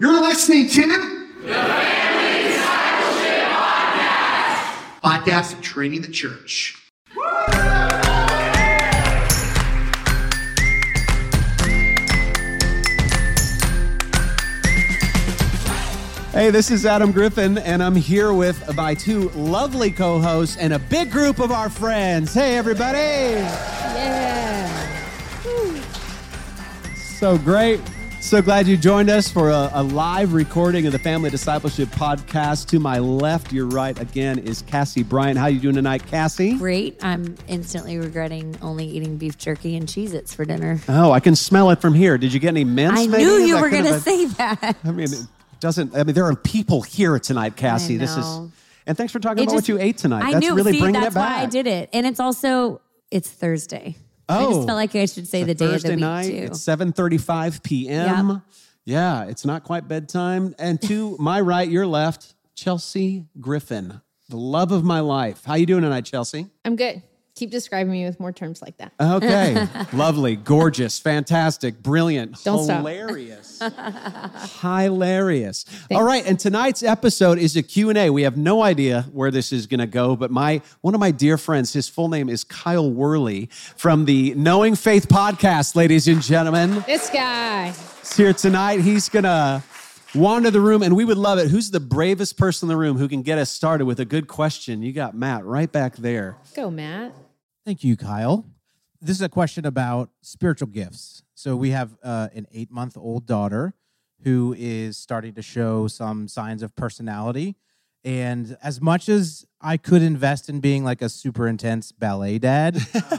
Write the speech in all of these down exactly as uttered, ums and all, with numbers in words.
You're listening to the Family Discipleship Podcast. Podcast of Training the Church. Hey, this is Adam Griffin, and I'm here with my two lovely co-hosts and a big group of our friends. Hey, everybody. Yeah. Woo. So great. So glad you joined us for a, a live recording of the Family Discipleship Podcast. To my left, your right, again, is Cassie Bryant. How you doing tonight, Cassie? Great. I'm instantly regretting only eating beef jerky and Cheez-Its for dinner. Oh, I can smell it from here. Did you get any mince? I maybe? knew you That were could going to have say that. I mean, it doesn't, I mean, there are people here tonight, Cassie. I This is, know. and thanks for talking It about just- what you ate tonight. I That's knew. really See, bringing that's it back. why I did it. And it's also, it's Thursday. I Oh. just felt like I should say the day Thursday of the week, night, too. it's seven thirty-five p.m. Yep. Yeah, it's not quite bedtime. And to my right, your left, Chelsea Griffin, the love of my life. How you doing tonight, Chelsea? I'm good. Keep describing me with more terms like that. Okay. Lovely, gorgeous, fantastic, brilliant, Don't stop. hilarious. Hilarious. All right, and tonight's episode is a Q and A. We have no idea where this is going to go, but my one of my dear friends, his full name is Kyle Worley from the Knowing Faith podcast, ladies and gentlemen. This guy. He's here tonight. He's going to wander the room, and we would love it. Who's the bravest person in the room who can get us started with a good question? You got Matt right back there. Go, Matt. Thank you, Kyle. This is a question about spiritual gifts. So we have uh, an eight-month-old daughter who is starting to show some signs of personality. And as much as I could invest in being like a super intense ballet dad,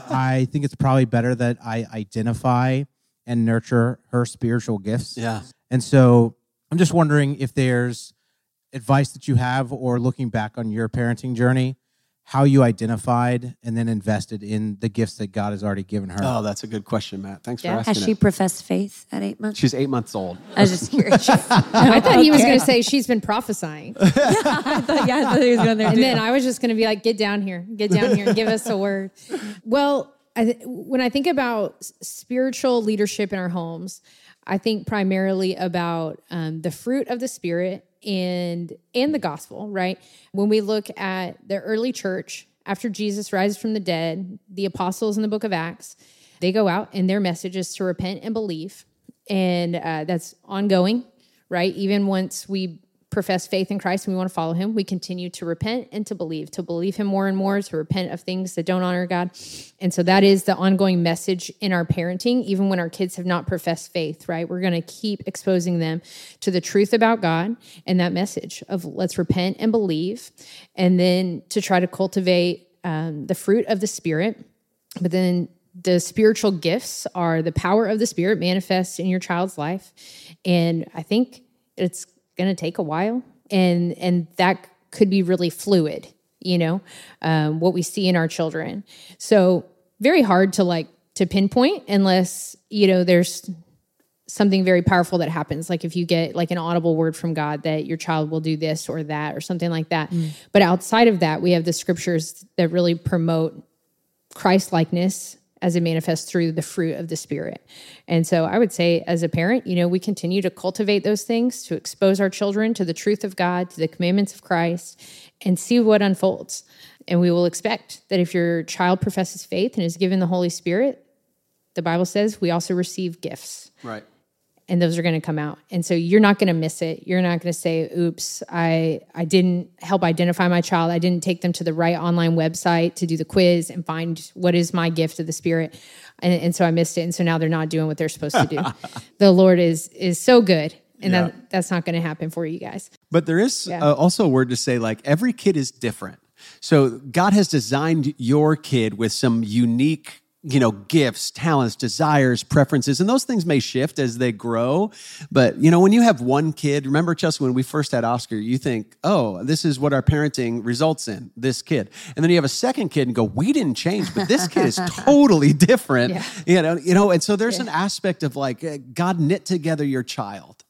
I think it's probably better that I identify and nurture her spiritual gifts. Yeah. And so I'm just wondering if there's advice that you have, or looking back on your parenting journey, how you identified and then invested in the gifts that God has already given her. Oh, that's a good question, Matt. Thanks Yeah. for asking Has she it. professed faith at eight months? She's eight months old. I was just curious. I thought he was going to say she's been prophesying. I thought, yeah, I thought he was going there. And too. then I was just going to be like, get down here. Get down here and give us a word. Well, I th- when I think about s- spiritual leadership in our homes, I think primarily about um, the fruit of the Spirit and and the gospel, right? When we look at the early church, after Jesus rises from the dead, the apostles in the book of Acts, they go out and their message is to repent and believe. And uh, that's ongoing, right? Even once we profess faith in Christ and we want to follow him, we continue to repent and to believe, to believe him more and more, to repent of things that don't honor God. And so that is the ongoing message in our parenting, even when our kids have not professed faith, right? We're going to keep exposing them to the truth about God and that message of let's repent and believe, and then to try to cultivate um, the fruit of the Spirit. But then the spiritual gifts are the power of the Spirit manifest in your child's life. And I think it's going to take a while, and and that could be really fluid, you know, um, what we see in our children. So very hard to like to pinpoint unless, you know, there's something very powerful that happens. Like if you get like an audible word from God that your child will do this or that or something like that. Mm. But outside of that, we have the scriptures that really promote Christ-likeness as it manifests through the fruit of the Spirit. And so I would say as a parent, you know, we continue to cultivate those things, to expose our children to the truth of God, to the commandments of Christ, and see what unfolds. And we will expect that if your child professes faith and is given the Holy Spirit, the Bible says we also receive gifts. Right. And those are going to come out. And so you're not going to miss it. You're not going to say, oops, I, I didn't help identify my child. I didn't take them to the right online website to do the quiz and find what is my gift of the Spirit. And, and so I missed it. And so now they're not doing what they're supposed to do. The Lord is is so good. And Yeah. that, that's not going to happen for you guys. But there is Yeah. uh, also a word to say, like, every kid is different. So God has designed your kid with some unique, you know, gifts, talents, desires, preferences, and those things may shift as they grow. But, you know, when you have one kid, remember, Chelsea, when we first had Oscar, you think, oh, this is what our parenting results in, this kid. And then you have a second kid and go, we didn't change, but this kid is totally different. Yeah. You know, you know, and so there's Yeah. an aspect of like, uh, God knit together your child.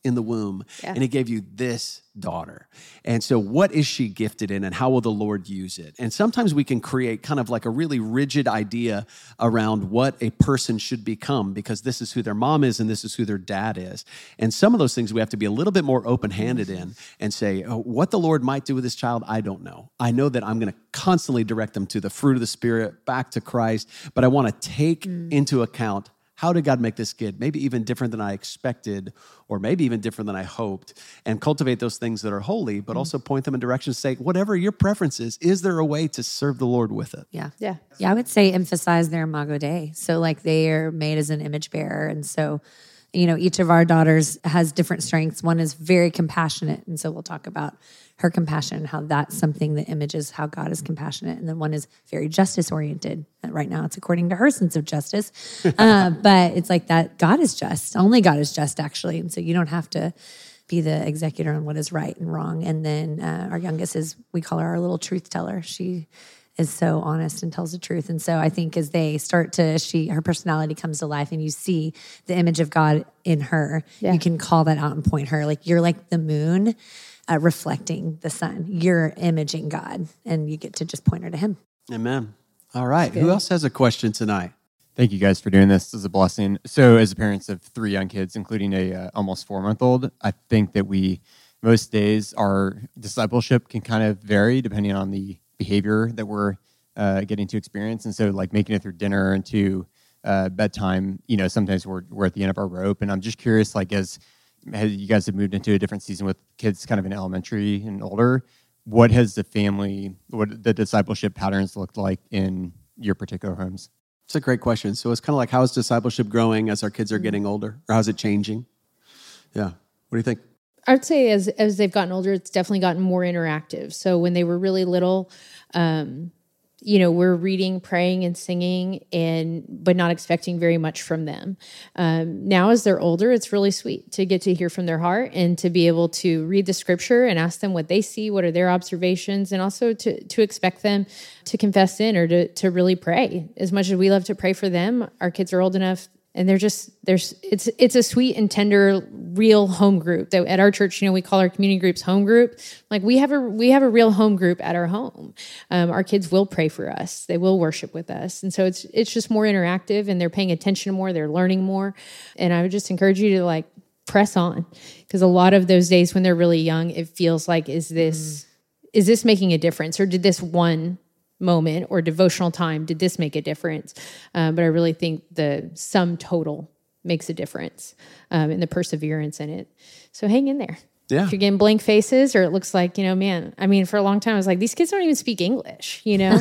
in the womb, Yeah. and he gave you this daughter. And so what is she gifted in, and how will the Lord use it? And sometimes we can create kind of like a really rigid idea around what a person should become, because this is who their mom is and this is who their dad is. And some of those things we have to be a little bit more open-handed in and say, oh, what the Lord might do with this child, I don't know. I know that I'm going to constantly direct them to the fruit of the Spirit, back to Christ, but I want to take mm. into account, how did God make this kid? Maybe even different than I expected, or maybe even different than I hoped, and cultivate those things that are holy, but mm. also point them in directions, say, whatever your preference is, is there a way to serve the Lord with it? Yeah. Yeah. Yeah, I would say emphasize their imago Dei. So like they are made as an image bearer. And so, you know, each of our daughters has different strengths. One is very compassionate. And so we'll talk about her compassion and how that's something that images how God is compassionate. And then one is very justice oriented. Right now it's according to her sense of justice. uh, but it's like that God is just. Only God is just, actually. And so you don't have to be the executor on what is right and wrong. And then uh, our youngest is, we call her our little truth teller. She is so honest and tells the truth. And so I think as they start to, she, her personality comes to life and you see the image of God in her, yeah. you can call that out and point her. Like you're like the moon uh, reflecting the sun. You're imaging God, and you get to just point her to him. Amen. All right. Who else has a question tonight? Thank you guys for doing this. This is a blessing. So as parents of three young kids, including a uh, almost four-month-old, I think that we, most days, our discipleship can kind of vary depending on the behavior that we're uh, getting to experience. And so like making it through dinner and to uh, bedtime, you know, sometimes we're we're at the end of our rope. And I'm just curious, like as, as you guys have moved into a different season with kids kind of in elementary and older, what has the family, what the discipleship patterns looked like in your particular homes? It's a great question. So it's kind of like, how is discipleship growing as our kids are getting older? Or how's it changing? Yeah. What do you think? I would say as as they've gotten older, it's definitely gotten more interactive. So when they were really little, um, you know, we're reading, praying, and singing, and but not expecting very much from them. Um, now, as they're older, it's really sweet to get to hear from their heart and to be able to read the scripture and ask them what they see, what are their observations, and also to to expect them to confess sin or to to really pray. As much as we love to pray for them, our kids are old enough. And they're just, there's, it's it's a sweet and tender, real home group. That at our church, you know, we call our community groups home group. Like we have a we have a real home group at our home. Um, our kids will pray for us. They will worship with us. And so it's it's just more interactive, and they're paying attention more. They're learning more. And I would just encourage you to like press on, because a lot of those days when they're really young, it feels like, is this mm. is this making a difference, or did this one moment or devotional time, did this make a difference? Um, but I really think the sum total makes a difference um, in the perseverance in it. So hang in there. Yeah. If you're getting blank faces, or it looks like, you know, man, I mean, for a long time, I was like, these kids don't even speak English, you know?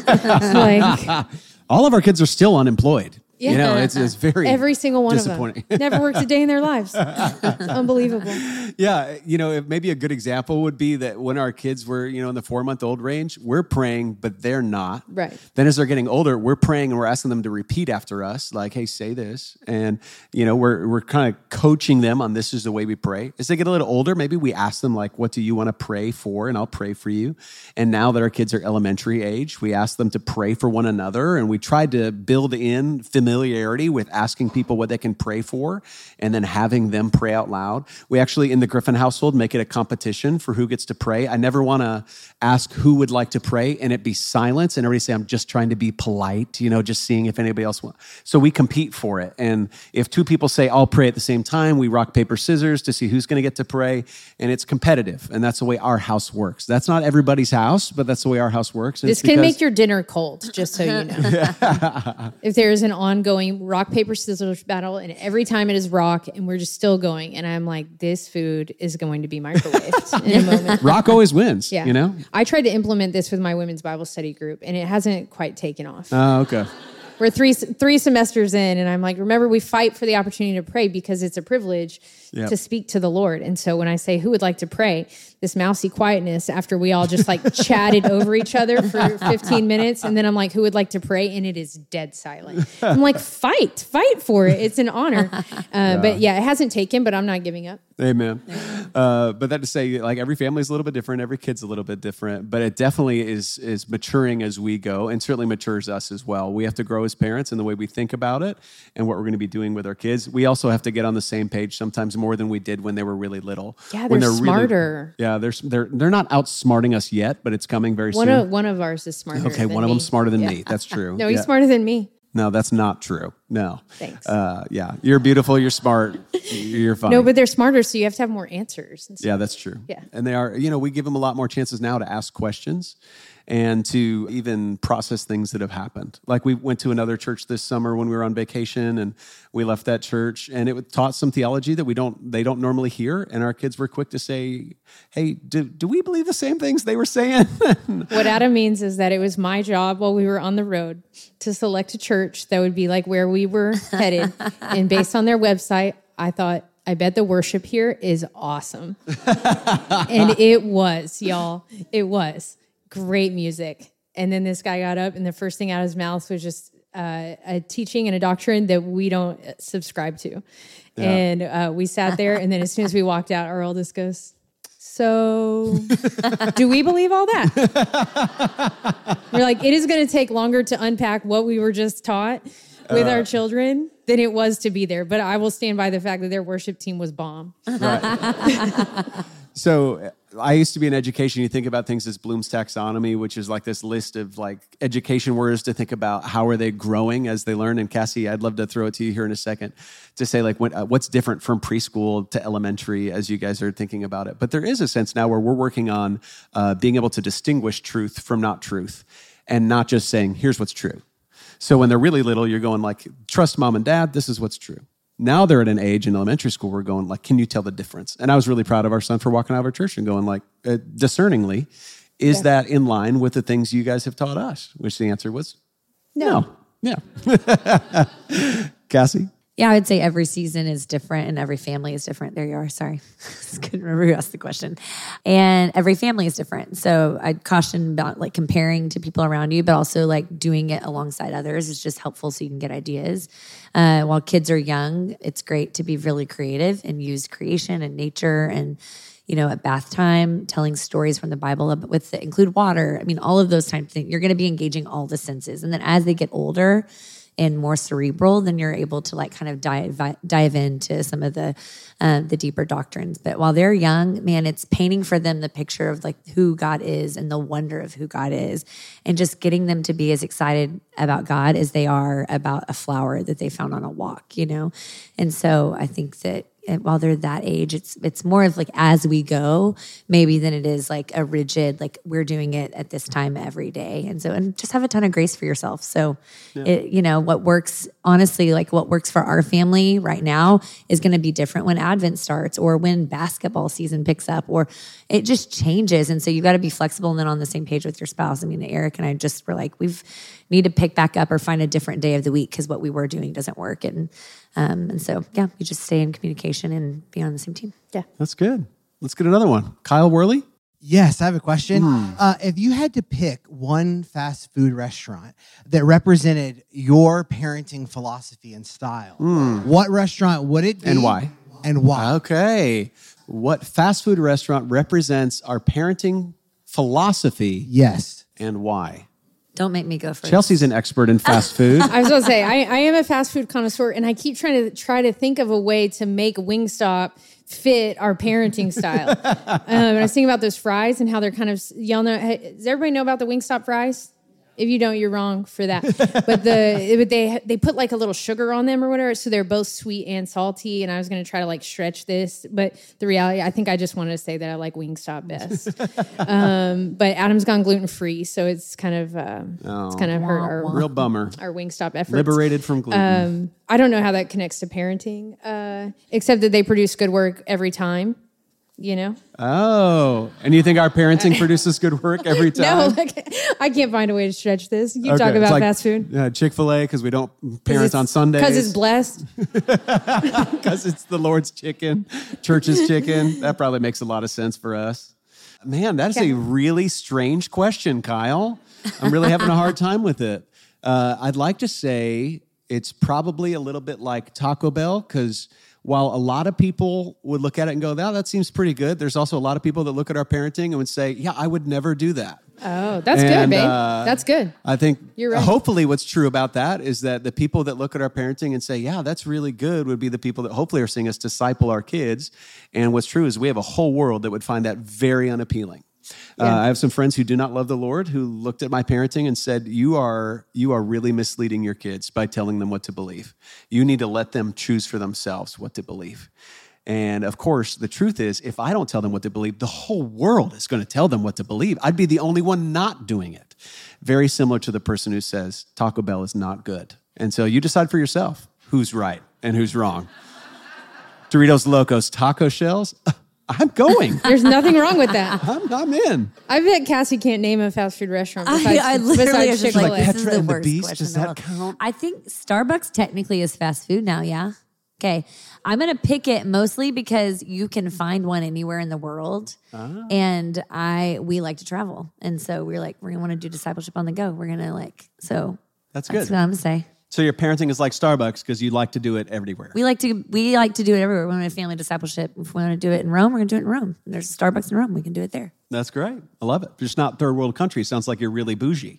Like, all of our kids are still unemployed. Yeah. You know, it's, it's very every single one of disappointing. them never worked a day in their lives. It's unbelievable. Yeah, you know, maybe a good example would be that when our kids were, you know, in the four-month-old range, we're praying, but they're not. Right. Then as they're getting older, we're praying and we're asking them to repeat after us, like, hey, say this. And, you know, we're we're kind of coaching them on this is the way we pray. As they get a little older, maybe we ask them, like, what do you want to pray for? And I'll pray for you. And now that our kids are elementary age, we ask them to pray for one another. And we tried to build in familiarity with asking people what they can pray for and then having them pray out loud. We actually, in the Griffin household, make it a competition for who gets to pray. I never want to ask who would like to pray and it be silence and everybody say, I'm just trying to be polite, you know, just seeing if anybody else wants. So we compete for it. And if two people say, I'll pray at the same time, we rock, paper, scissors to see who's going to get to pray. And it's competitive. And that's the way our house works. That's not everybody's house, but that's the way our house works. And this can because... make your dinner cold, just so you know. If there is an ongoing rock, paper, scissors battle, and every time it is rock, and we're just still going, and I'm like, this food is going to be microwaved in a moment. Rock always wins, yeah. You know? I tried to implement this with my women's Bible study group, and it hasn't quite taken off. Oh, okay. We're three three semesters in, and I'm like, remember, we fight for the opportunity to pray because it's a privilege yep. to speak to the Lord. And so when I say, who would like to pray, this mousy quietness after we all just like chatted over each other for fifteen minutes. And then I'm like, who would like to pray? And it is dead silent. I'm like, fight, fight for it. It's an honor. Uh, yeah. But yeah, it hasn't taken, but I'm not giving up. Amen. Uh, but that to say, like every family is a little bit different, every kid's a little bit different, but it definitely is is maturing as we go, and certainly matures us as well. We have to grow as parents in the way we think about it and what we're going to be doing with our kids. We also have to get on the same page sometimes more than we did when they were really little. Yeah, when they're really- smarter. yeah, they're they're they're not outsmarting us yet, but it's coming very One soon. of one of ours is smarter. okay, than one of me. them's smarter than Yeah. me. That's true. No, he's Yeah. smarter than me. No, that's not true. No. Thanks. Uh, yeah, you're beautiful. You're smart. You're fine. No, but they're smarter, so you have to have more answers. And stuff. Yeah, that's true. Yeah. And they are, you know, we give them a lot more chances now to ask questions and to even process things that have happened. Like we went to another church this summer when we were on vacation, and we left that church, and it taught some theology that we don't they don't normally hear, and our kids were quick to say, "Hey, do, do we believe the same things they were saying?" What Adam means is that it was my job while we were on the road to select a church that would be like where we were headed. And based on their website, I thought, I bet the worship here is awesome. And it was, y'all. It was. Great music. And then this guy got up, and the first thing out of his mouth was just uh, a teaching and a doctrine that we don't subscribe to. Yeah. And uh, we sat there, and then as soon as we walked out, our oldest goes, so do we believe all that? We're like, it is going to take longer to unpack what we were just taught with Uh, our children than it was to be there. But I will stand by the fact that their worship team was bomb. So I used to be in education. You think about things as Bloom's taxonomy, which is like this list of like education words to think about how are they growing as they learn. And Cassie, I'd love to throw it to you here in a second to say like what, uh, what's different from preschool to elementary as you guys are thinking about it. But there is a sense now where we're working on uh, being able to distinguish truth from not truth and not just saying, here's what's true. So when they're really little, you're going like, trust mom and dad, this is what's true. Now they're at an age in elementary school where we're going like, can you tell the difference? And I was really proud of our son for walking out of our church and going like, uh, discerningly, is Yeah. that in line with the things you guys have taught us? Which the answer was no. Yeah. Cassie? Yeah, I would say every season is different and every family is different. There you are. Sorry. I couldn't remember who asked the question. And every family is different. So I'd caution about like comparing to people around you, but also like doing it alongside others is just helpful so you can get ideas. Uh, while kids are young, it's great to be really creative and use creation and nature and, you know, at bath time, telling stories from the Bible with the, include water. I mean, all of those types of things. You're going to be engaging all the senses. And then as they get older, and more cerebral, then you're able to like kind of dive dive into some of the uh, the deeper doctrines. But while they're young, man, it's painting for them the picture of like who God is and the wonder of who God is, and just getting them to be as excited about God as they are about a flower that they found on a walk, you know. And so I think that while they're that age, it's it's more of like as we go, maybe than it is like a rigid, like we're doing it at this time every day. And so, and just have a ton of grace for yourself. So, yeah. it, you know, what works, honestly, like what works for our family right now is going to be different when Advent starts or when basketball season picks up, or it just changes. And so you got to be flexible and then on the same page with your spouse. I mean, Eric and I just were like, we've need to pick back up or find a different day of the week because what we were doing doesn't work. And um, and so, yeah, we just stay in communication and be on the same team. Yeah. That's good. Let's get another one. Kyle Worley? Yes, I have a question. Mm. Uh, if you had to pick one fast food restaurant that represented your parenting philosophy and style, mm. what restaurant would it be? And why? And why? Okay. What fast food restaurant represents our parenting philosophy? Yes. And why? Don't make me go first. Chelsea's an expert in fast food. I was going to say, I, I am a fast food connoisseur, and I keep trying to try to think of a way to make Wingstop fit our parenting style. um, and I was thinking about those fries and how they're kind of, y'all know, hey, does everybody know about the Wingstop fries? If you don't, you're wrong for that. But the but they they put like a little sugar on them or whatever, so they're both sweet and salty. And I was going to try to like stretch this, but the reality, I think I just wanted to say that I like Wingstop best. um, but Adam's gone gluten free, so it's kind of um, Oh. it's kind of hurt our Real bummer. our Wingstop efforts. Liberated from gluten. Um, I don't know how that connects to parenting, uh, except that they produce good work every time. You know? Oh, and you think our parenting produces good work every time? No, like, I can't find a way to stretch this. You Okay, talk it's about like, fast food. Uh, Chick-fil-A, because we don't parent on Sundays. Because it's blessed. Because it's the Lord's chicken, church's chicken. That probably makes a lot of sense for us. Man, that is a really strange question, Kyle. I'm really having a hard time with it. Uh, I'd like to say it's probably a little bit like Taco Bell, because while a lot of people would look at it and go, "That that seems pretty good," there's also a lot of people that look at our parenting and would say, "Yeah, I would never do that." Oh, that's And, good, babe. uh, That's good. I think You're right. hopefully what's true about that is that the people that look at our parenting and say, "Yeah, that's really good," would be the people that hopefully are seeing us disciple our kids. And what's true is we have a whole world that would find that very unappealing. Uh, I have some friends who do not love the Lord who looked at my parenting and said, you are you are really misleading your kids by telling them what to believe. You need to let them choose for themselves what to believe. And of course, the truth is, if I don't tell them what to believe, the whole world is going to tell them what to believe. I'd be the only one not doing it. Very similar to the person who says Taco Bell is not good. And so you decide for yourself who's right and who's wrong. Doritos Locos taco shells? I'm going. There's nothing wrong with that. I'm, I'm in. I bet Cassie can't name a fast food restaurant I, besides, I literally besides was just Chick-fil-A. like, this is Petra the and the worst Beast, question does in the that world. count? I think Starbucks technically is fast food now, yeah? Okay. I'm going to pick it mostly because you can find one anywhere in the world. Ah. And I we like to travel. And so we're like, we're going to want to do discipleship on the go. We're going to like, so That's that's good. what I'm going to say. So your parenting is like Starbucks because you like to do it everywhere. We like to we like to do it everywhere. We want to family discipleship. If we want to do it in Rome, we're going to do it in Rome. There's a Starbucks in Rome. We can do it there. That's great. I love it. Just not third world country. Sounds like you're really bougie.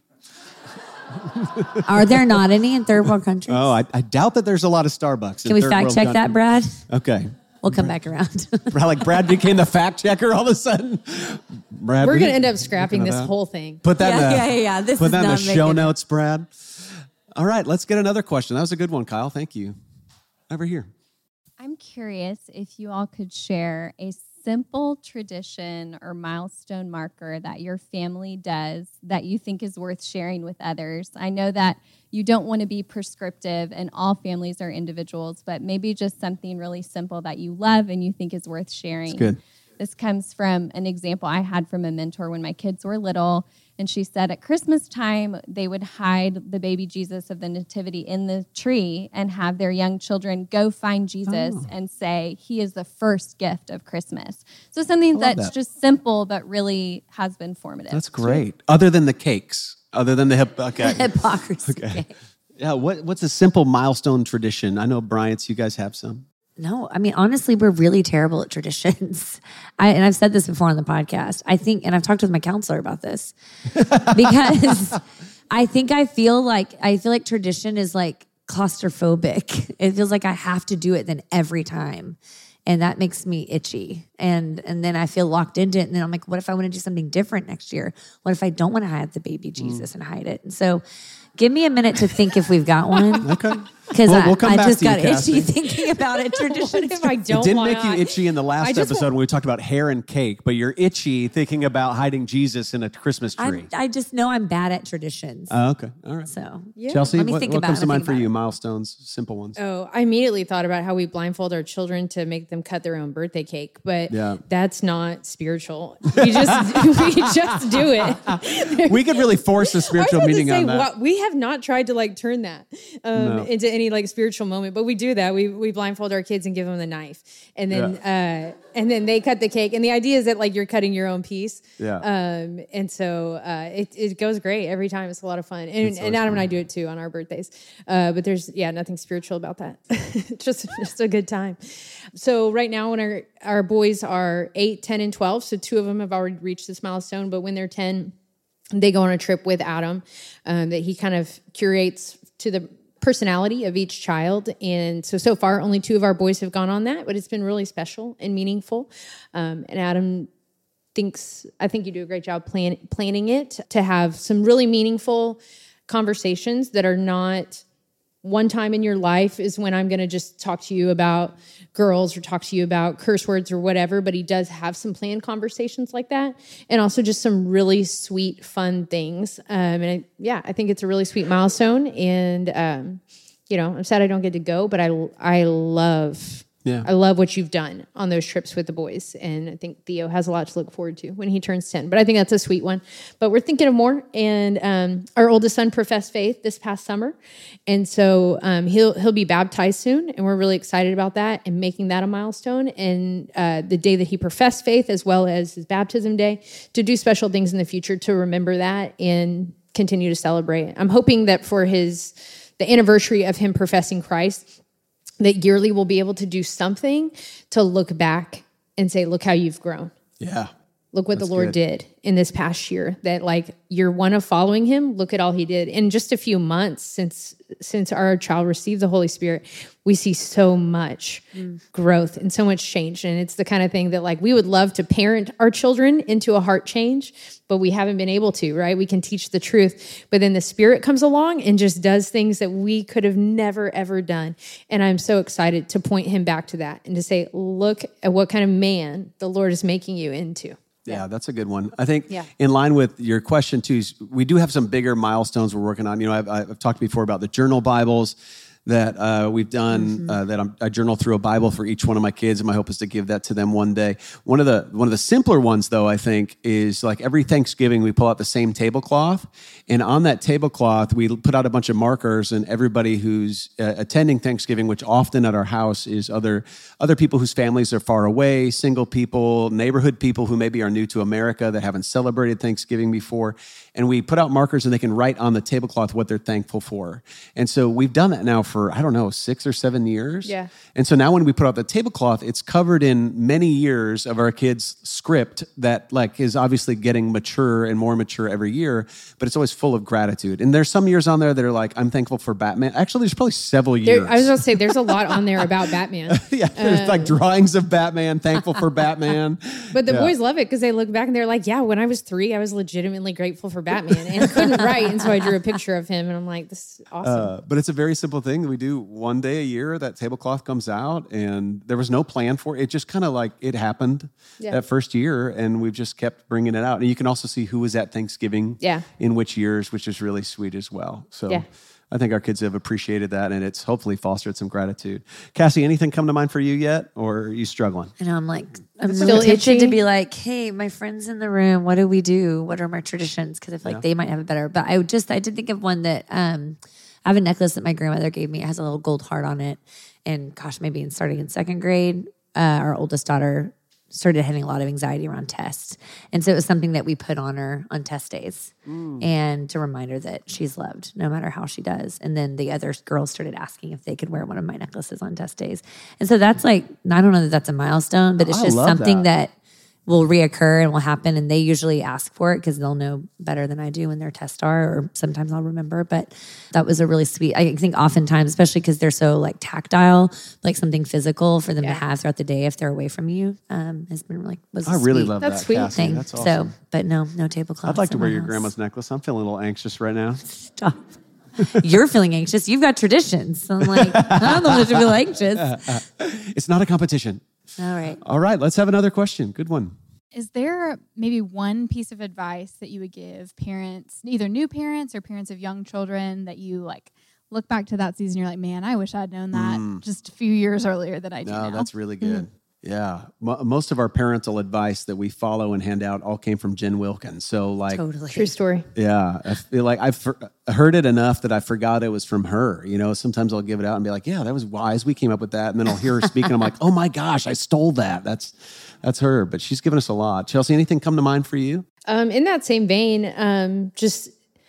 Are there not any in third world countries? Oh, I, I doubt that there's a lot of Starbucks. Can in we third fact world check that, countries. Brad? Okay. We'll come back around. Like Brad became the fact checker all of a sudden. Brad, We're we- going to end up scrapping looking at this that. whole thing. Put that Yeah, in the, yeah, yeah, yeah. This put is that in the not show making it. notes, Brad. All right, let's get another question. That was a good one, Kyle. Thank you. Over here. I'm curious if you all could share a simple tradition or milestone marker that your family does that you think is worth sharing with others. I know that you don't want to be prescriptive and all families are individuals, but maybe just something really simple that you love and you think is worth sharing. It's good. This comes from an example I had from a mentor when my kids were little. And she said at Christmas time, they would hide the baby Jesus of the Nativity in the tree and have their young children go find Jesus Oh. and say, he is the first gift of Christmas. So something love that's that. just simple, but really has been formative. That's great. Other than the cakes, other than the hip. Okay. Hypocrisy. Okay. Yeah. What, what's a simple milestone tradition? I know, Bryant's, you guys have some. No, I mean, honestly, we're really terrible at traditions. I, and I've said this before on the podcast. I think, and I've talked with my counselor about this because I think I feel like, I feel like tradition is like claustrophobic. It feels like I have to do it then every time. And that makes me itchy. And and then I feel locked into it. And then I'm like, what if I want to do something different next year? What if I don't want to hide the baby Jesus Mm. and hide it? And so give me a minute to think if we've got one. Okay. Because We'll- I, we'll come I back just to you, got Cassie. itchy thinking about it. Traditions. What if I don't It didn't wanna- make you itchy in the I last just episode want- when we talked about hair and cake, but you're itchy thinking about hiding Jesus in a Christmas tree. I, I just know I'm bad at traditions. Oh, okay. All right. so Chelsea, Let me what, think what about comes it. to Let me mind think for about you? it. Milestones, simple ones. Oh, I immediately thought about how we blindfold our children to make them cut their own birthday cake, but Yeah. that's not spiritual. We just we just do it. We could really force a I was spiritual about to meaning say, on that. what- we have not tried to like turn that um, No. into any like spiritual moment, but we do that. We we blindfold our kids and give them the knife, and then uh, and then they cut the cake. And the idea is that like you're cutting your own piece. Yeah. Um, and so uh, it it goes great every time. It's a lot of fun, and, and Adam and I do it too on our birthdays. Uh, but there's yeah nothing spiritual about that. just just a good time. So right now, when our our boys are eight, ten, and twelve, so two of them have already reached this milestone. But when they're ten, they go on a trip with Adam um, that he kind of curates to the personality of each child. And so, so far, only two of our boys have gone on that, but it's been really special and meaningful. Um, and Adam thinks, I think you do a great job plan, planning it to have some really meaningful conversations that are not one time in your life is when I'm going to just talk to you about girls or talk to you about curse words or whatever, but he does have some planned conversations like that. And also just some really sweet, fun things. Um, and I, yeah, I think it's a really sweet milestone. And, um, you know, I'm sad I don't get to go, but I, I love, Yeah. I love what you've done on those trips with the boys. And I think Theo has a lot to look forward to when he turns ten. But I think that's a sweet one. But we're thinking of more. And um, our oldest son professed faith this past summer. And so um, he'll he'll be baptized soon. And we're really excited about that and making that a milestone. And uh, the day that he professed faith, as well as his baptism day, to do special things in the future to remember that and continue to celebrate. I'm hoping that for his the anniversary of him professing Christ, that yearly we'll be able to do something to look back and say, look how you've grown. Yeah. Look what That's the Lord good. did in this past year. That like year one of following him, look at all he did. In just a few months since since our child received the Holy Spirit, we see so much mm. growth and so much change. And it's the kind of thing that like we would love to parent our children into a heart change, but we haven't been able to, right? We can teach the truth, but then the Spirit comes along and just does things that we could have never, ever done. And I'm so excited to point him back to that and to say, look at what kind of man the Lord is making you into. Yeah, that's a good one. I think Yeah. in line with your question too, is we do have some bigger milestones we're working on. You know, I've, I've talked before about the journal Bibles that uh, we've done. Mm-hmm. Uh, that I'm, I journal through a Bible for each one of my kids, and my hope is to give that to them one day. One of the one of the simpler ones, though, I think, is like every Thanksgiving we pull out the same tablecloth, and on that tablecloth we put out a bunch of markers, and everybody who's uh, attending Thanksgiving, which often at our house is other other people whose families are far away, single people, neighborhood people who maybe are new to America that haven't celebrated Thanksgiving before, and we put out markers and they can write on the tablecloth what they're thankful for. And so we've done that now for, I don't know, six or seven years. Yeah. And so now when we put out the tablecloth, it's covered in many years of our kids' script that like is obviously getting mature and more mature every year, but it's always full of gratitude. And there's some years on there that are like, I'm thankful for Batman. Actually, there's probably several years. There, I was going to say, there's a lot on there about Batman. yeah, there's Um, like drawings of Batman, thankful for Batman. But the Yeah. boys love it because they look back and they're like, yeah, when I was three, I was legitimately grateful for Batman and couldn't write. And so I drew a picture of him and I'm like, this is awesome. Uh, but it's a very simple thing that we do one day a year. That tablecloth comes out, and there was no plan for it. It just kind of like it happened Yeah. that first year, and we've just kept bringing it out. And you can also see who was at Thanksgiving Yeah. in which years, which is really sweet as well. So Yeah. I think our kids have appreciated that, and it's hopefully fostered some gratitude. Cassie, anything come to mind for you yet, or are you struggling? And I'm like, I'm Still still tempted itchy? to be like, hey, my friends in the room, what do we do? What are my traditions? Because I feel like they might have it better. But I would just, I did think of one that um, I have a necklace that my grandmother gave me. It has a little gold heart on it. And gosh, maybe in starting in second grade, uh, our oldest daughter started having a lot of anxiety around tests. And so it was something that we put on her on test days and to remind her that she's loved no matter how she does. And then the other girls started asking if they could wear one of my necklaces on test days. And so that's like, I don't know that that's a milestone, but it's I just love something that. that will reoccur and will happen. And they usually ask for it because they'll know better than I do when their tests are, or sometimes I'll remember. But that was a really sweet, I think oftentimes, especially because they're so like tactile, like something physical for them Yeah. to have throughout the day if they're away from you, um, has been like, was a I really sweet love That's that, sweet. Cassie. thing. That's awesome. So, but no, no tablecloths. I'd like to in wear my your house. grandma's necklace. I'm feeling a little anxious right now. Stop. You're feeling anxious. You've got traditions. So I'm like, I'm the one that should feel anxious. It's not a competition. All right. All right, let's have another question. Good one. Is there maybe one piece of advice that you would give parents, either new parents or parents of young children, that you like look back to that season, you're like, man, I wish I'd known that just a few years earlier than I do No, now. that's really good. Yeah. Mo most of our parental advice that we follow and hand out all came from Jen Wilkins. So like, Totally. True story. yeah, I feel like I've for- heard it enough that I forgot it was from her. You know, sometimes I'll give it out and be like, yeah, that was wise. We came up with that. And then I'll hear her speak and I'm like, oh my gosh, I stole that. That's, that's her. But she's given us a lot. Chelsea, anything come to mind for you? Um, in that same vein, um, just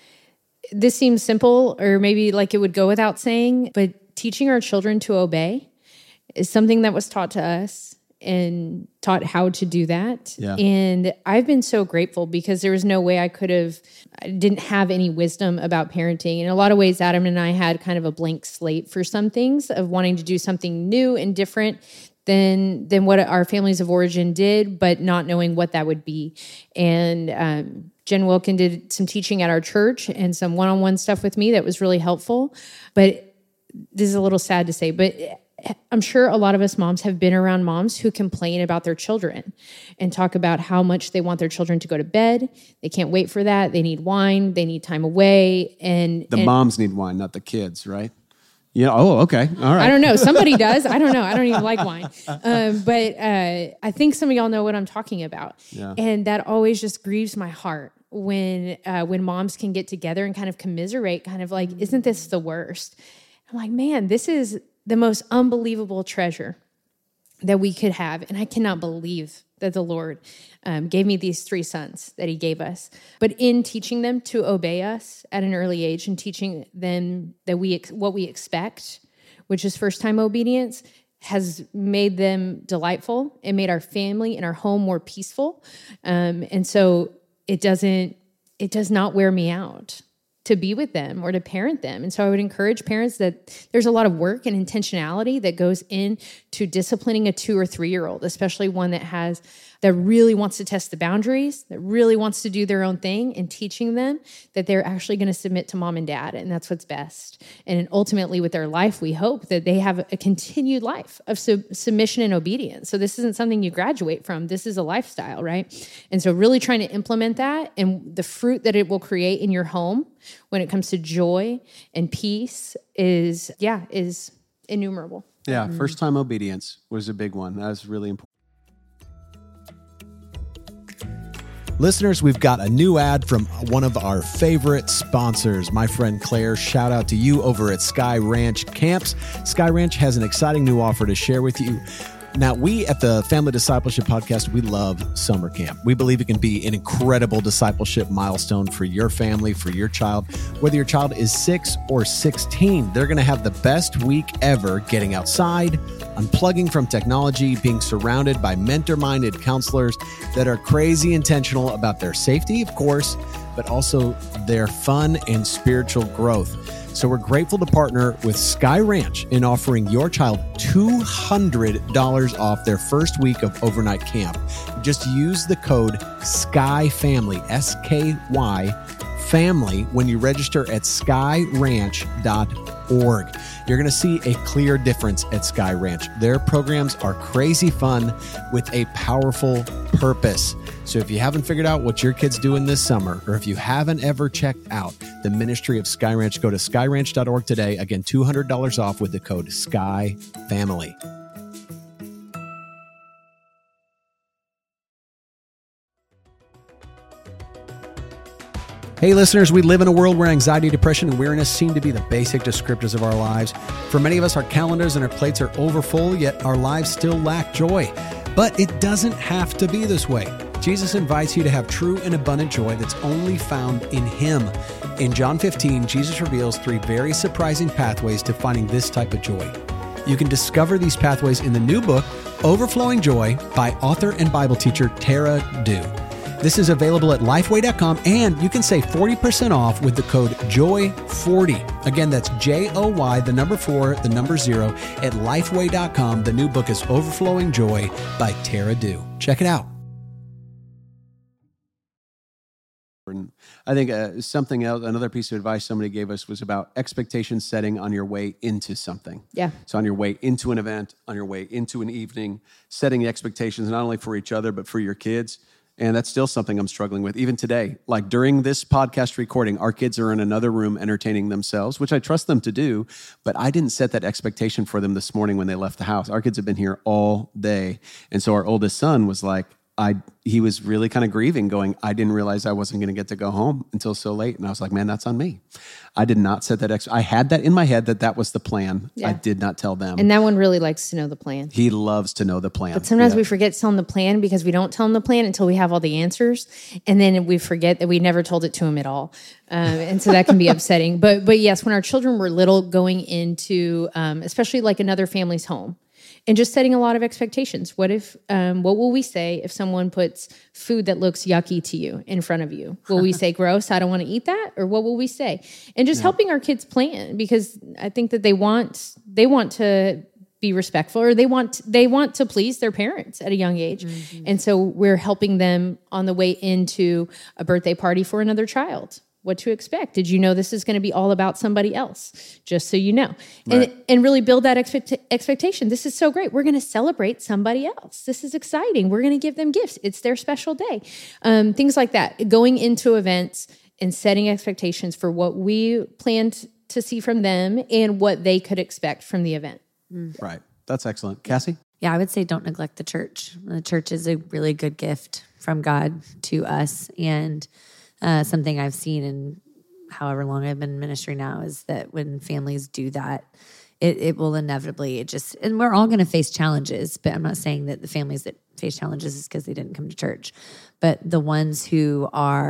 this seems simple or maybe like it would go without saying, but teaching our children to obey is something that was taught to us and taught how to do that. Yeah. And I've been so grateful because there was no way I could have, I didn't have any wisdom about parenting. In a lot of ways, Adam and I had kind of a blank slate for some things of wanting to do something new and different than than what our families of origin did, but not knowing what that would be. And um, Jen Wilkin did some teaching at our church and some one-on-one stuff with me that was really helpful. But this is a little sad to say, but I'm sure a lot of us moms have been around moms who complain about their children and talk about how much they want their children to go to bed. They can't wait for that. They need wine. They need time away. And The and moms need wine, not the kids, right? Yeah. Oh, okay. All right. I don't know. Somebody does. I don't know. I don't even like wine. Um, but uh, I think some of y'all know what I'm talking about. Yeah. And that always just grieves my heart when uh, when moms can get together and kind of commiserate, kind of like, isn't this the worst? I'm like, man, this is the most unbelievable treasure that we could have. And I cannot believe that the Lord um, gave me these three sons that he gave us. But in teaching them to obey us at an early age and teaching them that we ex- what we expect which is first time obedience, has made them delightful. It made our family and our home more peaceful. Um, and so it doesn't, it does not wear me out to be with them or to parent them. And so I would encourage parents that there's a lot of work and intentionality that goes into disciplining a two or three-year-old, especially one that has, that really wants to test the boundaries, that really wants to do their own thing, and teaching them that they're actually going to submit to mom and dad, and that's what's best. And ultimately with their life, we hope that they have a continued life of sub- submission and obedience. So this isn't something you graduate from. This is a lifestyle, right? And so really trying to implement that, and the fruit that it will create in your home when it comes to joy and peace is, yeah, is innumerable. Yeah, first time obedience was a big one. That was really important. Listeners, we've got a new ad from one of our favorite sponsors, my friend Claire. Shout out to you over at Sky Ranch Camps. Sky Ranch has an exciting new offer to share with you. Now, we at the Family Discipleship Podcast, we love summer camp. We believe it can be an incredible discipleship milestone for your family, for your child. Whether your child is six or sixteen, they're going to have the best week ever getting outside, unplugging from technology, being surrounded by mentor-minded counselors that are crazy intentional about their safety, of course, but also their fun and spiritual growth. So we're grateful to partner with Sky Ranch in offering your child two hundred dollars off their first week of overnight camp. Just use the code SKYFAMILY, S K Y, family, when you register at sky ranch dot org. You're going to see a clear difference at Sky Ranch. Their programs are crazy fun with a powerful purpose. So if you haven't figured out what your kid's doing this summer, or if you haven't ever checked out the ministry of Sky Ranch, go to sky ranch dot org today. Again, two hundred dollars off with the code SKYFAMILY. Hey listeners, we live in a world where anxiety, depression, and weariness seem to be the basic descriptors of our lives. For many of us, our calendars and our plates are overfull, yet our lives still lack joy. But it doesn't have to be this way. Jesus invites you to have true and abundant joy that's only found in Him. In John fifteen, Jesus reveals three very surprising pathways to finding this type of joy. You can discover these pathways in the new book, Overflowing Joy, by author and Bible teacher Tara Dew. This is available at lifeway dot com, and you can save forty percent off with the code joy forty. Again, that's J O Y, the number four, the number zero, at lifeway dot com. The new book is Overflowing Joy by Tara Dew. Check it out. I think uh, something else, another piece of advice somebody gave us was about expectation setting on your way into something. Yeah. So on your way into an event, on your way into an evening, setting the expectations not only for each other, but for your kids. And that's still something I'm struggling with, even today. Like during this podcast recording, our kids are in another room entertaining themselves, which I trust them to do, but I didn't set that expectation for them this morning when they left the house. Our kids have been here all day. And so our oldest son was like, I he was really kind of grieving, going, I didn't realize I wasn't going to get to go home until so late. And I was like, man, that's on me. I did not set that ex- I had that in my head that that was the plan. Yeah. I did not tell them. And that one really likes to know the plan. He loves to know the plan. But sometimes yeah. we forget to tell him the plan because we don't tell him the plan until we have all the answers. And then we forget that we never told it to him at all. Um, and so that can be upsetting. But but yes, when our children were little, going into, um, especially like another family's home, and just setting a lot of expectations. What if, um, what will we say if someone puts food that looks yucky to you in front of you? Will we say, gross, I don't want to eat that? Or what will we say? And just yeah. helping our kids plan, because I think that they want, they want to be respectful, or they want, they want to please their parents at a young age. Mm-hmm. And so we're helping them on the way into a birthday party for another child. What to expect. Did you know this is going to be all about somebody else? Just so you know. Right. And, and really build that expect- expectation. This is so great. We're going to celebrate somebody else. This is exciting. We're going to give them gifts. It's their special day. Um, things like that. Going into events and setting expectations for what we planned to see from them and what they could expect from the event. Mm. Right. That's excellent. Cassie? Yeah, I would say don't neglect the church. The church is a really good gift from God to us. And Uh, something I've seen in however long I've been in ministry now is that when families do that, it, it will inevitably, it just, and we're all going to face challenges, but I'm not saying that the families that face challenges is because they didn't come to church, but the ones who are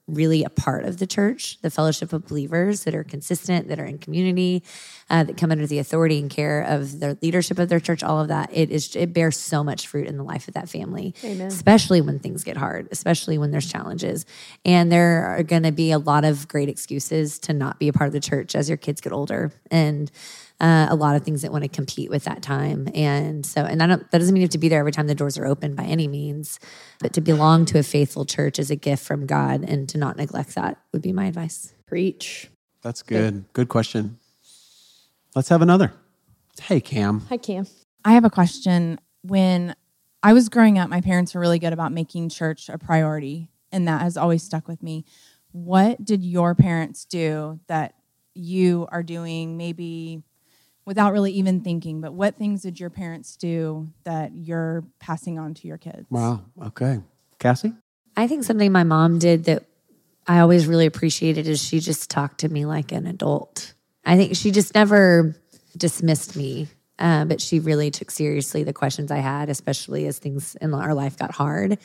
really a part of the church, the fellowship of believers that are consistent, that are in community, uh, that come under the authority and care of the leadership of their church, all of that, it is it bears so much fruit in the life of that family, Amen. Especially when things get hard, especially when there's challenges. And there are going to be a lot of great excuses to not be a part of the church as your kids get older. And Uh, a lot of things that want to compete with that time. And so, and I don't, that doesn't mean you have to be there every time the doors are open by any means, but to belong to a faithful church is a gift from God, and to not neglect that would be my advice. Preach. That's good. Good question. Let's have another. Hey, Cam. Hi, Cam. I have a question. When I was growing up, my parents were really good about making church a priority, and that has always stuck with me. What did your parents do that you are doing maybe without really even thinking, but what things did your parents do that you're passing on to your kids? Wow. Okay. Cassie? I think something my mom did that I always really appreciated is she just talked to me like an adult. I think she just never dismissed me, uh, but she really took seriously the questions I had, especially as things in our life got hard.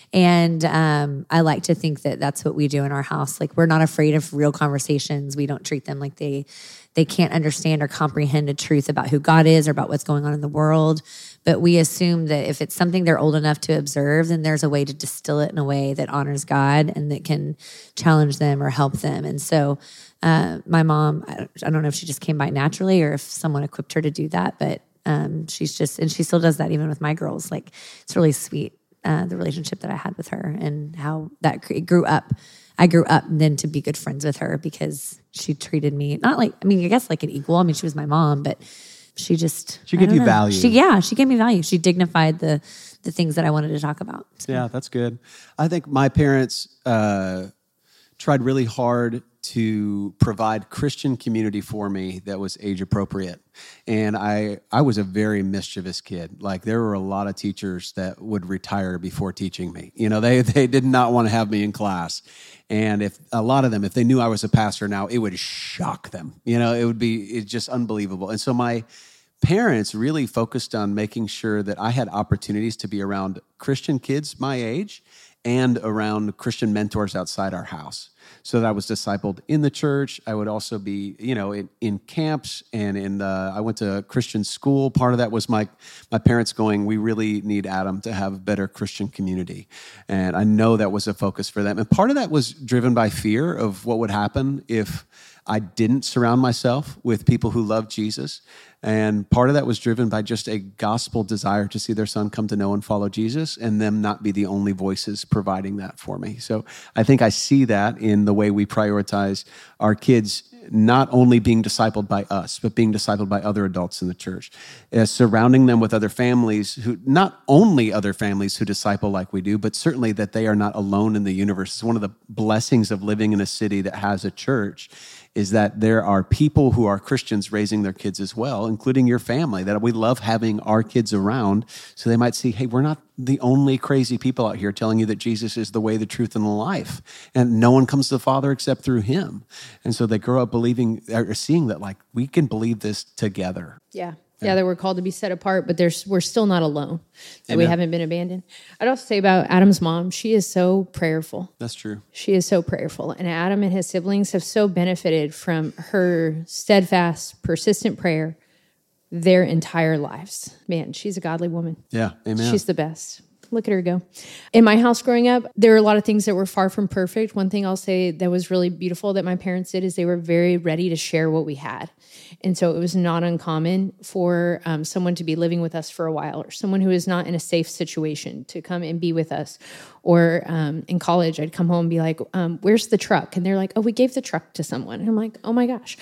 And um, I like to think that that's what we do in our house. Like, we're not afraid of real conversations. We don't treat them like they they can't understand or comprehend a truth about who God is or about what's going on in the world. But we assume that if it's something they're old enough to observe, then there's a way to distill it in a way that honors God and that can challenge them or help them. And so uh, my mom, I don't know if she just came by naturally or if someone equipped her to do that, but um, she's just, and she still does that even with my girls. Like, it's really sweet. Uh, the relationship that I had with her and how that grew up. I grew up then to be good friends with her because she treated me not like, I mean, I guess like an equal. I mean, she was my mom, but she just, she gave you know. value. She, yeah, she gave me value. She dignified the the things that I wanted to talk about. So. Yeah, that's good. I think my parents uh, tried really hard to provide Christian community for me that was age appropriate. And I I was a very mischievous kid. Like, there were a lot of teachers that would retire before teaching me. You know, they they did not want to have me in class. And if a lot of them, if they knew I was a pastor now, it would shock them. You know, it would be it's just unbelievable. And so my parents really focused on making sure that I had opportunities to be around Christian kids my age and around Christian mentors outside our house, so that I was discipled in the church. I would also be, you know, in, in camps and in the, I went to Christian school. Part of that was my my parents going, we really need Adam to have a better Christian community. And I know that was a focus for them. And part of that was driven by fear of what would happen if I didn't surround myself with people who love Jesus. And part of that was driven by just a gospel desire to see their son come to know and follow Jesus, and them not be the only voices providing that for me. So I think I see that in the way we prioritize our kids not only being discipled by us, but being discipled by other adults in the church, uh, surrounding them with other families who, not only other families who disciple like we do, but certainly that they are not alone in the universe. It's one of the blessings of living in a city that has a church, is that there are people who are Christians raising their kids as well, including your family, that we love having our kids around so they might see, hey, we're not the only crazy people out here telling you that Jesus is the way, the truth, and the life. And no one comes to the Father except through him. And so they grow up believing, or seeing that, like, we can believe this together. Yeah. Yeah, that we're called to be set apart, but there's we're still not alone, that Amen. We haven't been abandoned. I'd also say about Adam's mom, she is so prayerful. That's true. She is so prayerful. And Adam and his siblings have so benefited from her steadfast, persistent prayer their entire lives. Man, she's a godly woman. Yeah, amen. She's the best. Look at her go. In my house growing up, there were a lot of things that were far from perfect. One thing I'll say that was really beautiful that my parents did is they were very ready to share what we had. And so it was not uncommon for um, someone to be living with us for a while, or someone who is not in a safe situation to come and be with us. Or um, in college, I'd come home and be like, um, where's the truck? And they're like, oh, we gave the truck to someone. And I'm like, oh my gosh.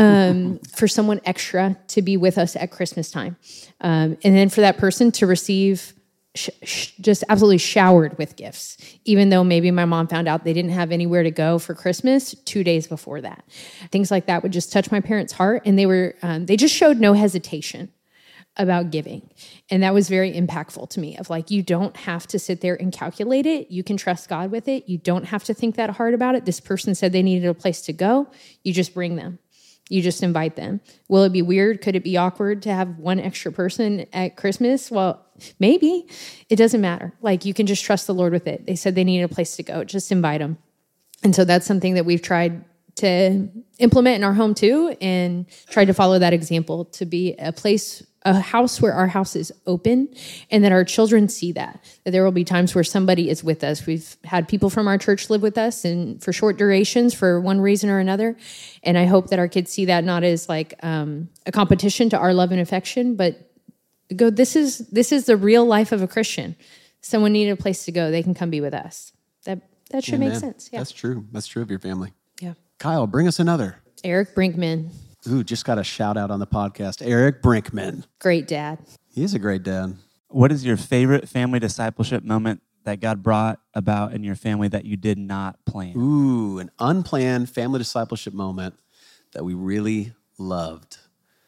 Um, for someone extra to be with us at Christmas time. Um, and then for that person to receive Sh- sh- just absolutely showered with gifts, even though maybe my mom found out they didn't have anywhere to go for Christmas two days before that. Things like that would just touch my parents' heart, and they were um, they just showed no hesitation about giving. And that was very impactful to me, of like, you don't have to sit there and calculate it. You can trust God with it. You don't have to think that hard about it. This person said they needed a place to go. You just bring them. You just invite them. Will it be weird? Could it be awkward to have one extra person at Christmas? Well, maybe. It doesn't matter. Like, you can just trust the Lord with it. They said they needed a place to go. Just invite them. And so that's something that we've tried to implement in our home too, and tried to follow that example to be a place, a house where our house is open, and that our children see that, that there will be times where somebody is with us. We've had people from our church live with us and for short durations for one reason or another. And I hope that our kids see that not as like um, a competition to our love and affection, but go, this is, this is the real life of a Christian. Someone needed a place to go. They can come be with us. That, that should Amen. make sense. Yeah. That's true. That's true of your family. Yeah. Kyle, bring us another. Eric Brinkman. Ooh, just got a shout out on the podcast. Eric Brinkman. Great dad. He is a great dad. What is your favorite family discipleship moment that God brought about in your family that you did not plan? Ooh, an unplanned family discipleship moment that we really loved.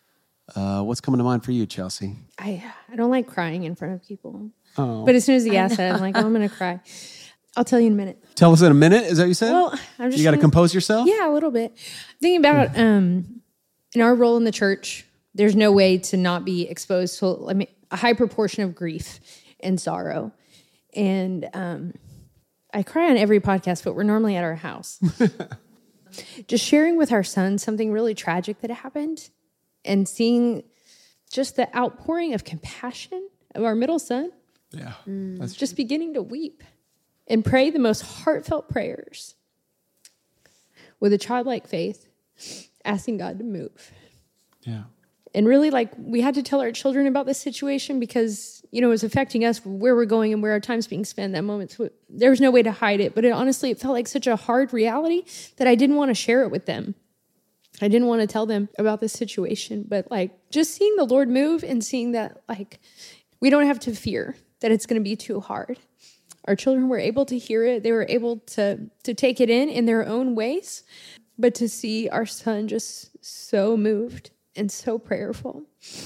Uh, what's coming to mind for you, Chelsea? I I don't like crying in front of people. Oh. But as soon as he asked that, I'm like, oh, I'm going to cry. I'll tell you in a minute. Tell us in a minute. Is that what you said? Well, I'm just you got to trying- compose yourself? Yeah, a little bit. Thinking about um, in our role in the church, there's no way to not be exposed to I mean, a high proportion of grief and sorrow. And um, I cry on every podcast, but we're normally at our house. Just sharing with our son something really tragic that happened and seeing just the outpouring of compassion of our middle son. Yeah. That's just beginning to weep and pray the most heartfelt prayers with a childlike faith, asking God to move. Yeah. And really, like, we had to tell our children about this situation because, you know, it was affecting us, where we're going and where our time's being spent that moment. So there was no way to hide it. But it, honestly, it felt like such a hard reality that I didn't want to share it with them. I didn't want to tell them about this situation. But, like, just seeing the Lord move and seeing that, like, we don't have to fear that it's going to be too hard. Our children were able to hear it. They were able to, to take it in in their own ways. But to see our son just so moved and so prayerful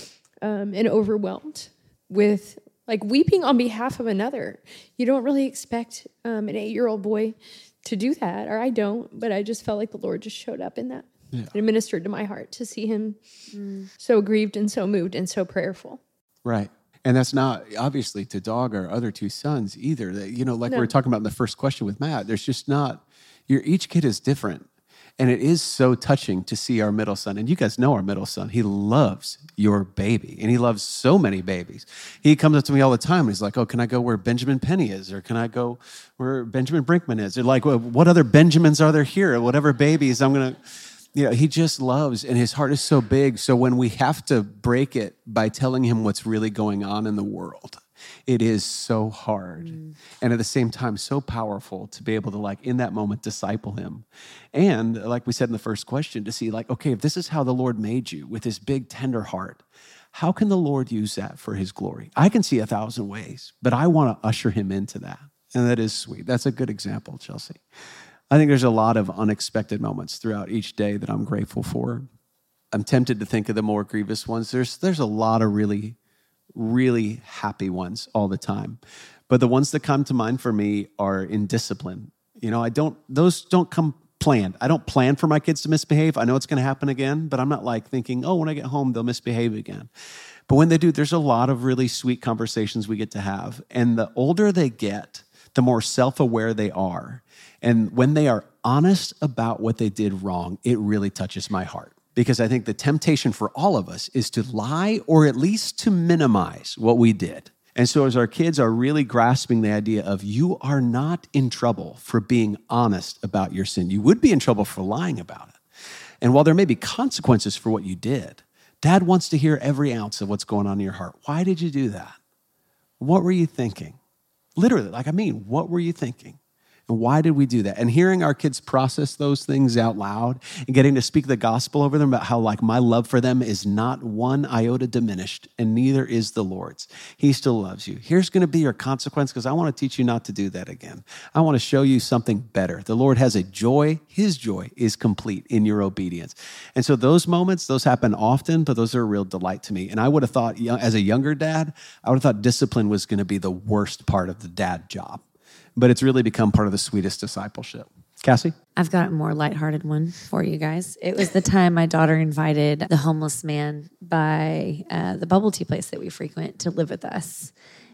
um, and overwhelmed with, like, weeping on behalf of another. You don't really expect um, an eight-year-old boy to do that, or I don't, but I just felt like the Lord just showed up in that. Yeah. It ministered to my heart to see him mm. so grieved and so moved and so prayerful. Right. And that's not, obviously, to dog our other two sons either. That, you know, like No. we were talking about in the first question with Matt, there's just not, you're, each kid is different. And it is so touching to see our middle son. And you guys know our middle son. He loves your baby. And he loves so many babies. He comes up to me all the time. And he's like, oh, can I go where Benjamin Penny is? Or can I go where Benjamin Brinkman is? Or like, well, what other Benjamins are there here? Whatever babies I'm going to, you know, he just loves. And his heart is so big. So when we have to break it by telling him what's really going on in the world, it is so hard. Mm. And at the same time, so powerful to be able to, like, in that moment, disciple him. And like we said in the first question, to see, like, okay, if this is how the Lord made you with his big, tender heart, how can the Lord use that for his glory? I can see a thousand ways, but I want to usher him into that. And that is sweet. That's a good example, Chelsea. I think there's a lot of unexpected moments throughout each day that I'm grateful for. I'm tempted to think of the more grievous ones. There's, there's a lot of really really happy ones all the time. But the ones that come to mind for me are in discipline. You know, I don't, those don't come planned. I don't plan for my kids to misbehave. I know it's going to happen again, but I'm not like thinking, oh, when I get home, they'll misbehave again. But when they do, there's a lot of really sweet conversations we get to have. And the older they get, the more self-aware they are. And when they are honest about what they did wrong, it really touches my heart. Because I think the temptation for all of us is to lie or at least to minimize what we did. And so as our kids are really grasping the idea of you are not in trouble for being honest about your sin. You would be in trouble for lying about it. And while there may be consequences for what you did, Dad wants to hear every ounce of what's going on in your heart. Why did you do that? What were you thinking? Literally, like, I mean, what were you thinking? And why did we do that? And hearing our kids process those things out loud and getting to speak the gospel over them about how, like, my love for them is not one iota diminished, and neither is the Lord's. He still loves you. Here's going to be your consequence because I want to teach you not to do that again. I want to show you something better. The Lord has a joy. His joy is complete in your obedience. And so those moments, those happen often, but those are a real delight to me. And I would have thought, as a younger dad, I would have thought discipline was going to be the worst part of the dad job. But it's really become part of the sweetest discipleship. Cassie? I've got a more lighthearted one for you guys. It was the time my daughter invited the homeless man by uh, the bubble tea place that we frequent to live with us.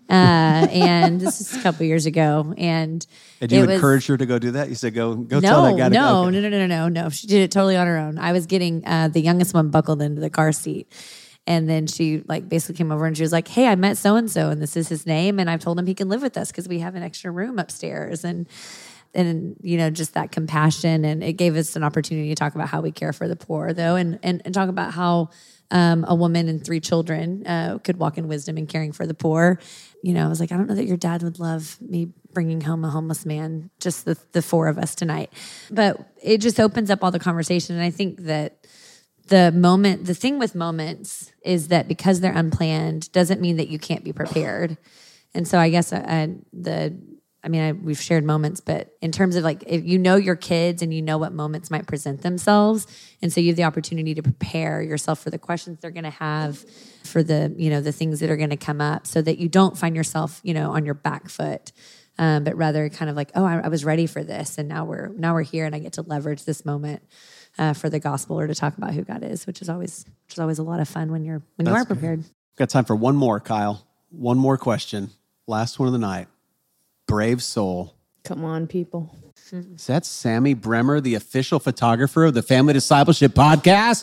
Uh, and this is a couple years ago. And Did you it was- encourage her to go do that? You said, go go no, tell that guy to no, go. no, no, no, no, no. She did it totally on her own. I was getting uh, the youngest one buckled into the car seat. And then she like basically came over and she was like, hey, I met so-and-so and this is his name. And I've told him he can live with us because we have an extra room upstairs. And, and, you know, just that compassion. And it gave us an opportunity to talk about how we care for the poor though. And, and, and talk about how um, a woman and three children uh, could walk in wisdom and caring for the poor. You know, I was like, I don't know that your dad would love me bringing home a homeless man, just the, the four of us tonight. But it just opens up all the conversation. And I think that the moment, the thing with moments is that because they're unplanned doesn't mean that you can't be prepared. And so I guess I, I, the, I mean, I, we've shared moments, but in terms of like, if you know your kids and you know what moments might present themselves, and so you have the opportunity to prepare yourself for the questions they're going to have, for the, you know, the things that are going to come up, so that you don't find yourself, you know, on your back foot, um, but rather kind of like, oh, I, I was ready for this, and now we're now we're here, and I get to leverage this moment uh, for the gospel or to talk about who God is, which is always which is always a lot of fun when you're when That's you are prepared. Good. Got time for one more, Kyle. One more question. Last one of the night. Brave soul. Come on, people. Is that Sammy Bremer, the official photographer of the Family Discipleship Podcast?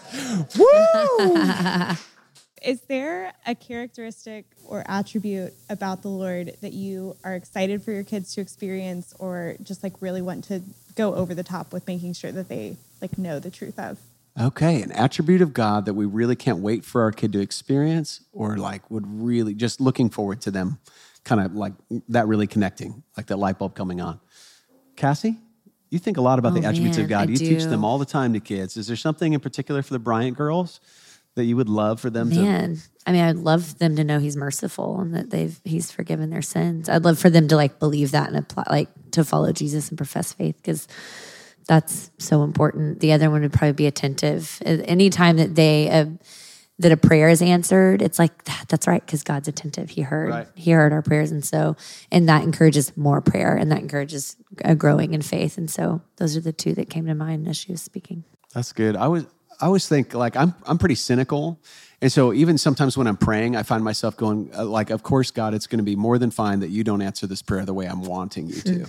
Woo! Is there a characteristic or attribute about the Lord that you are excited for your kids to experience, or just like really want to go over the top with making sure that they like know the truth of? Okay, an attribute of God that we really can't wait for our kid to experience, or like would really just looking forward to them, kind of like that really connecting, like that light bulb coming on. Cassie, you think a lot about Oh, the attributes man, of God. I You teach do. them all the time to kids. Is there something in particular for the Bryant girls that you would love for them to? Man, I mean, I'd love them to know He's merciful and that they've He's forgiven their sins. I'd love for them to like believe that and apply, like to follow Jesus and profess faith, because that's so important. The other one would probably be attentive. Anytime that they uh, that a prayer is answered, it's like that, that's right, because God's attentive. He heard Right. He heard our prayers, and so and that encourages more prayer, and that encourages a growing in faith. And so those are the two that came to mind as she was speaking. That's good. I was I always think like I'm I'm pretty cynical, and so even sometimes when I'm praying, I find myself going uh, like, of course, God, it's going to be more than fine that you don't answer this prayer the way I'm wanting you to. Mm.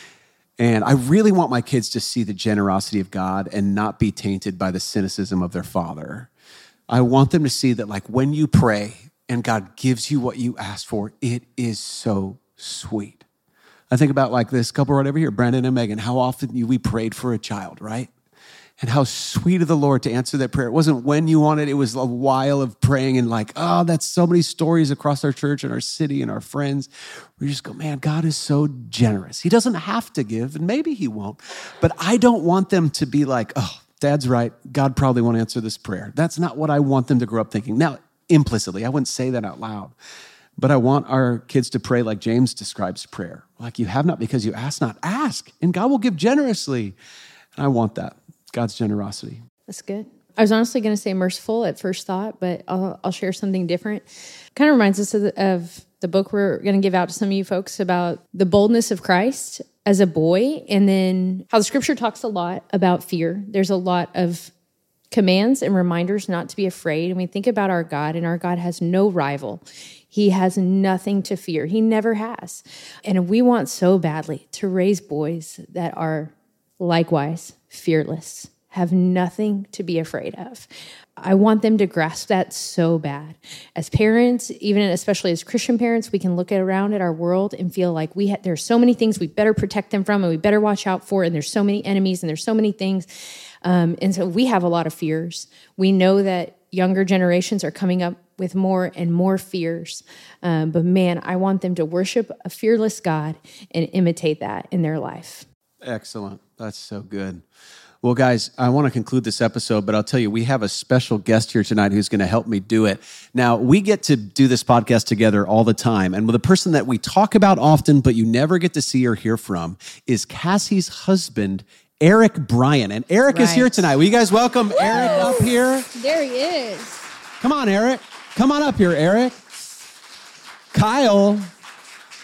And I really want my kids to see the generosity of God and not be tainted by the cynicism of their father. I want them to see that like when you pray and God gives you what you asked for, it is so sweet. I think about like this couple right over here, Brandon and Megan, how often you, we prayed for a child, right? And how sweet of the Lord to answer that prayer. It wasn't when you wanted, it was a while of praying and like, oh, that's so many stories across our church and our city and our friends. We just go, man, God is so generous. He doesn't have to give, and maybe he won't. But I don't want them to be like, oh, Dad's right. God probably won't answer this prayer. That's not what I want them to grow up thinking. Now, implicitly, I wouldn't say that out loud. But I want our kids to pray like James describes prayer. Like you have not because you ask not. Ask, and God will give generously. And I want that. God's generosity. That's good. I was honestly going to say merciful at first thought, but I'll, I'll share something different. Kind of reminds us of the, of the book we're going to give out to some of you folks about the boldness of Christ as a boy, and then how the scripture talks a lot about fear. There's a lot of commands and reminders not to be afraid. And we think about our God, and our God has no rival. He has nothing to fear. He never has. And we want so badly to raise boys that are likewise fearless, have nothing to be afraid of. I want them to grasp that so bad. As parents, even especially as Christian parents, we can look at around at our world and feel like we ha- there's so many things we better protect them from and we better watch out for, and there's so many enemies and there's so many things. Um, and so we have a lot of fears. We know that younger generations are coming up with more and more fears. Um, but man, I want them to worship a fearless God and imitate that in their life. Excellent. That's so good. Well, guys, I want to conclude this episode, but I'll tell you, we have a special guest here tonight who's going to help me do it. Now, we get to do this podcast together all the time, and the person that we talk about often, but you never get to see or hear from, is Cassie's husband, Eric Bryant. And Eric is Right. here tonight. Will you guys welcome Eric up here? There he is. Come on, Eric. Come on up here, Eric. Kyle.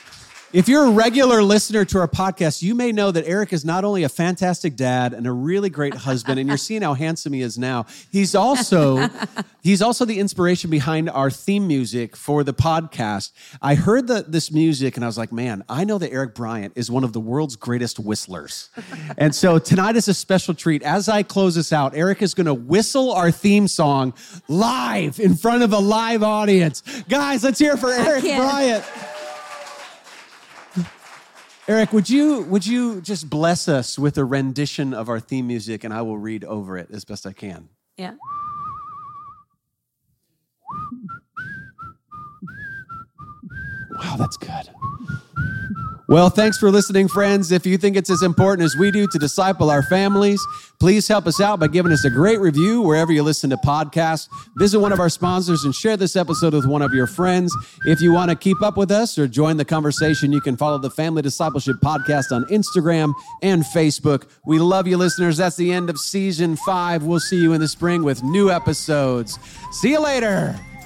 If you're a regular listener to our podcast, you may know that Eric is not only a fantastic dad and a really great husband, and you're seeing how handsome he is now. He's also he's also the inspiration behind our theme music for the podcast. I heard the, this music and I was like, man, I know that Eric Bryant is one of the world's greatest whistlers. And so tonight is a special treat. As I close this out, Eric is going to whistle our theme song live in front of a live audience. Guys, let's hear it for Eric Bryant. Eric, would you would you just bless us with a rendition of our theme music, and I will read over it as best I can. Yeah. Wow, that's good. Well, thanks for listening, friends. If you think it's as important as we do to disciple our families, please help us out by giving us a great review wherever you listen to podcasts. Visit one of our sponsors and share this episode with one of your friends. If you want to keep up with us or join the conversation, you can follow the Family Discipleship Podcast on Instagram and Facebook. We love you, listeners. That's the end of season five. We'll see you in the spring with new episodes. See you later.